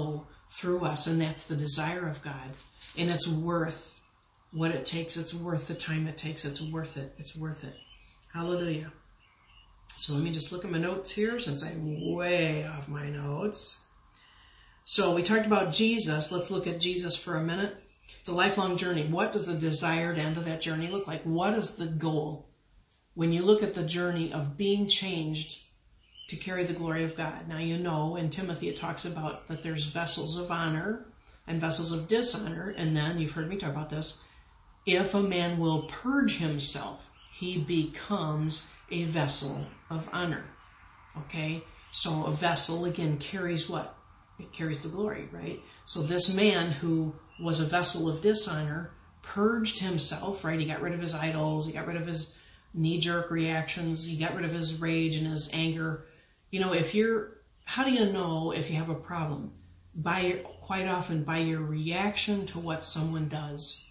through us, and that's the desire of God. And it's worth what it takes. It's worth the time it takes. It's worth it. It's worth it. Hallelujah. So let me just look at my notes here since I'm way off my notes. So we talked about Jesus. Let's look at Jesus for a minute. It's a lifelong journey. What does the desired end of that journey look like? What is the goal? When you look at the journey of being changed to carry the glory of God. Now you know in Timothy it talks about that there's vessels of honor and vessels of dishonor. And then, you've heard me talk about this, if a man will purge himself, he becomes a vessel of honor. Okay? So a vessel, again, carries what? It carries the glory, right? So this man who was a vessel of dishonor purged himself, right? He got rid of his idols. He got rid of his knee-jerk reactions. He got rid of his rage and his anger. You know, if you're, how do you know if you have a problem? By, quite often, by your reaction to what someone does.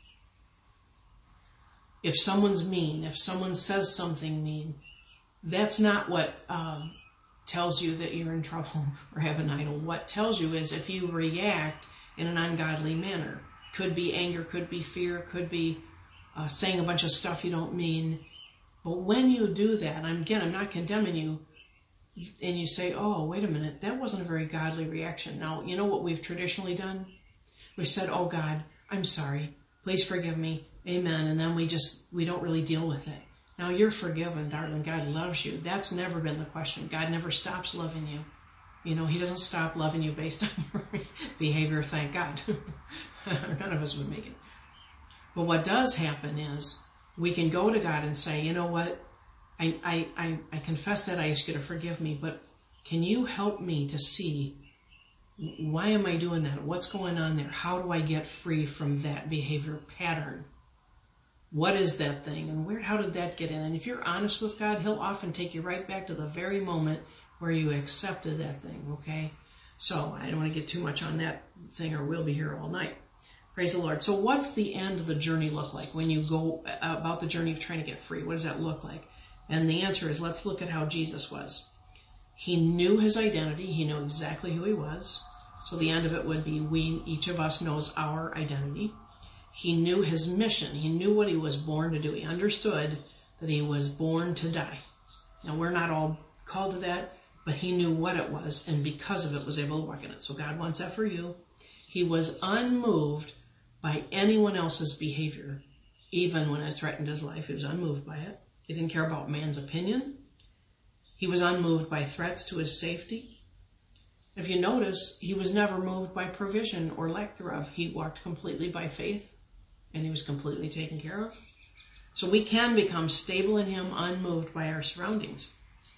If someone's mean, if someone says something mean, that's not what um, tells you that you're in trouble or have an idol. What tells you is if you react in an ungodly manner. Could be anger, could be fear, could be uh, saying a bunch of stuff you don't mean. But when you do that, and again, I'm not condemning you, and you say, oh, wait a minute, that wasn't a very godly reaction. Now, you know what we've traditionally done? We said, oh God, I'm sorry. Please forgive me. Amen. And then we just, we don't really deal with it. Now you're forgiven, darling. God loves you. That's never been the question. God never stops loving you. You know, he doesn't stop loving you based on your behavior, thank God. None of us would make it. But what does happen is we can go to God and say, you know what? I, I, I, I confess that. I ask you to forgive me, but can you help me to see why am I doing that? What's going on there? How do I get free from that behavior pattern? What is that thing? And where? How did that get in? And if you're honest with God, he'll often take you right back to the very moment where you accepted that thing, okay? So I don't want to get too much on that thing or we'll be here all night. Praise the Lord. So what's the end of the journey look like when you go about the journey of trying to get free? What does that look like? And the answer is, let's look at how Jesus was. He knew his identity. He knew exactly who he was. So the end of it would be we, each of us knows our identity. He knew his mission. He knew what he was born to do. He understood that he was born to die. Now, we're not all called to that, but he knew what it was, and because of it was able to walk in it. So God wants that for you. He was unmoved by anyone else's behavior, even when it threatened his life. He was unmoved by it. He didn't care about man's opinion. He was unmoved by threats to his safety. If you notice, he was never moved by provision or lack thereof. He walked completely by faith, and he was completely taken care of. So we can become stable in him, unmoved by our surroundings.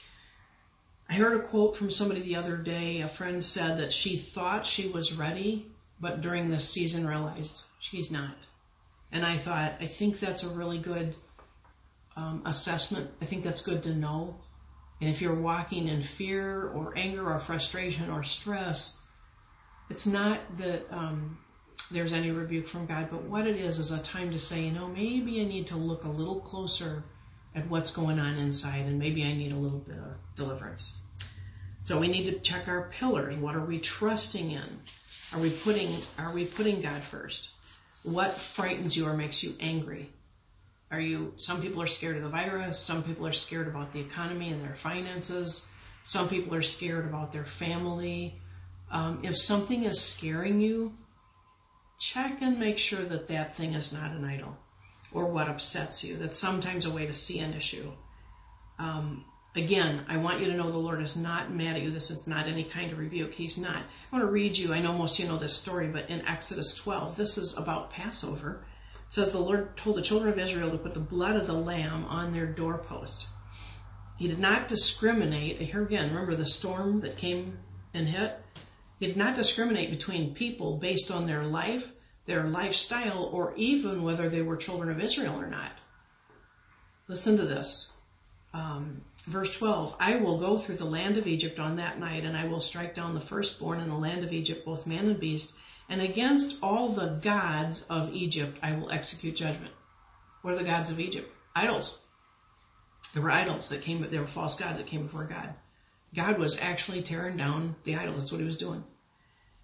I heard a quote from somebody the other day. A friend said that she thought she was ready, but during this season realized she's not. And I thought, I think that's a really good um, assessment. I think that's good to know. And if you're walking in fear or anger or frustration or stress, it's not that um, there's any rebuke from God, but what it is is a time to say, you know, maybe I need to look a little closer at what's going on inside, and maybe I need a little bit of deliverance. So we need to check our pillars. What are we trusting in? Are we putting are we putting God first? What frightens you or makes you angry? Are you? Some people are scared of the virus. Some people are scared about the economy and their finances. Some people are scared about their family. Um, if something is scaring you, check and make sure that that thing is not an idol or what upsets you. That's sometimes a way to see an issue. Um, Again, I want you to know the Lord is not mad at you. This is not any kind of rebuke. He's not. I want to read you, I know most of you know this story, but in Exodus twelve, this is about Passover. It says the Lord told the children of Israel to put the blood of the lamb on their doorpost. He did not discriminate. Here again, remember the storm that came and hit? He did not discriminate between people based on their life, their lifestyle, or even whether they were children of Israel or not. Listen to this. Um, verse twelve, I will go through the land of Egypt on that night, and I will strike down the firstborn in the land of Egypt, both man and beast, and against all the gods of Egypt I will execute judgment. What are the gods of Egypt? Idols. There were idols that came, there were false gods that came before God. God was actually tearing down the idols. That's what he was doing.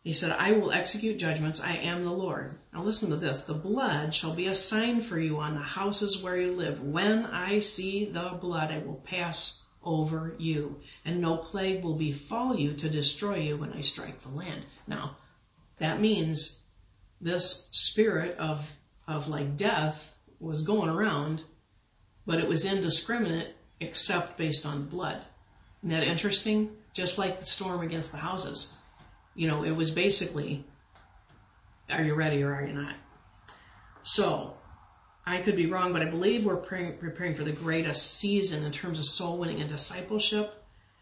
He said, I will execute judgments. I am the Lord. Now listen to this. The blood shall be a sign for you on the houses where you live. When I see the blood, I will pass over you, and no plague will befall you to destroy you when I strike the land. Now, that means this spirit of, of like death was going around, but it was indiscriminate except based on blood. Isn't that interesting? Just like the storm against the houses. You know, it was basically, are you ready or are you not? So, I could be wrong, but I believe we're praying, preparing for the greatest season in terms of soul winning and discipleship.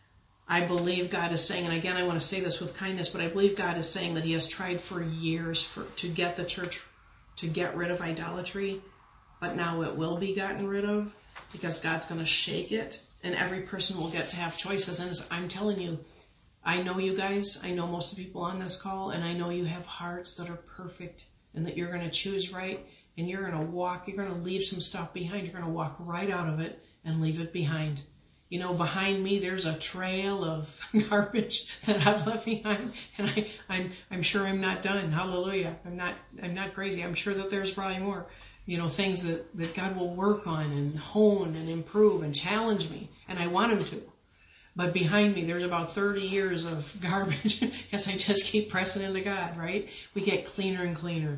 I believe God is saying, and again, I want to say this with kindness, but I believe God is saying that he has tried for years for to get the church to get rid of idolatry, but now it will be gotten rid of because God's going to shake it, and every person will get to have choices. And I'm telling you, I know you guys, I know most of the people on this call, and I know you have hearts that are perfect and that you're going to choose right. And you're going to walk, you're going to leave some stuff behind. You're going to walk right out of it and leave it behind. You know, behind me, there's a trail of garbage that I've left behind. And I, I'm, I'm sure I'm not done. Hallelujah. I'm not, I'm not crazy. I'm sure that there's probably more, you know, things that, that God will work on and hone and improve and challenge me. And I want him to. But behind me, there's about thirty years of garbage as I just keep pressing into God, right? We get cleaner and cleaner.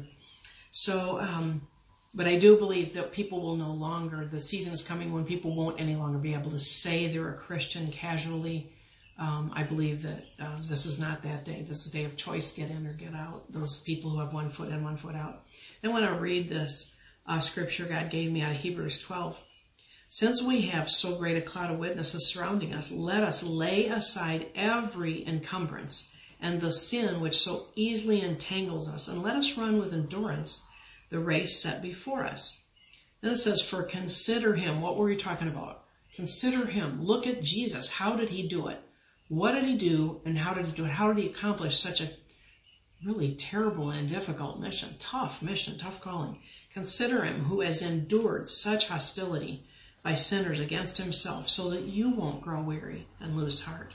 So, um, but I do believe that people will no longer, the season is coming when people won't any longer be able to say they're a Christian casually. Um, I believe that uh, this is not that day. This is a day of choice, get in or get out. Those people who have one foot in, one foot out. I want to read this uh, scripture God gave me out of Hebrews twelve. Since we have so great a cloud of witnesses surrounding us, let us lay aside every encumbrance and the sin which so easily entangles us, and let us run with endurance the race set before us. Then it says, for consider him. What were we talking about? Consider him. Look at Jesus. How did he do it? What did he do, and how did he do it? How did he accomplish such a really terrible and difficult mission? Tough mission, tough calling. Consider him who has endured such hostility by sinners against himself, so that you won't grow weary and lose heart.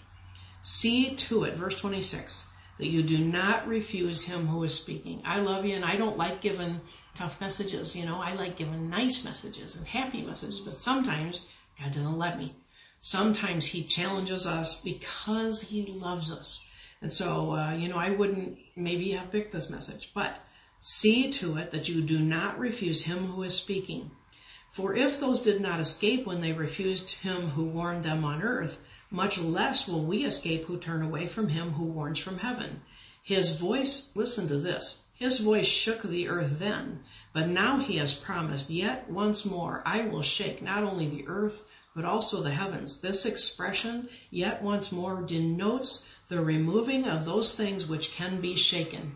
See to it, verse twenty-six, that you do not refuse him who is speaking. I love you, and I don't like giving tough messages. You know, I like giving nice messages and happy messages, but sometimes God doesn't let me. Sometimes he challenges us because he loves us. And so, uh, you know, I wouldn't maybe have picked this message, but see to it that you do not refuse him who is speaking. For if those did not escape when they refused him who warned them on earth, much less will we escape who turn away from him who warns from heaven. His voice, listen to this, his voice shook the earth then, but now he has promised, yet once more I will shake not only the earth, but also the heavens. This expression, yet once more, denotes the removing of those things which can be shaken,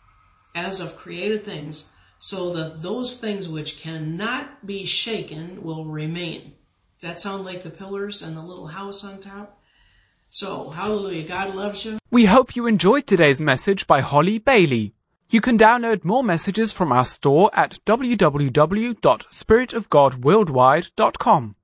as of created things, so that those things which cannot be shaken will remain. Does that sound like the pillars and the little house on top? So, hallelujah, God loves you. We hope you enjoyed today's message by Holly Bailey. You can download more messages from our store at w w w dot spirit of god worldwide dot com.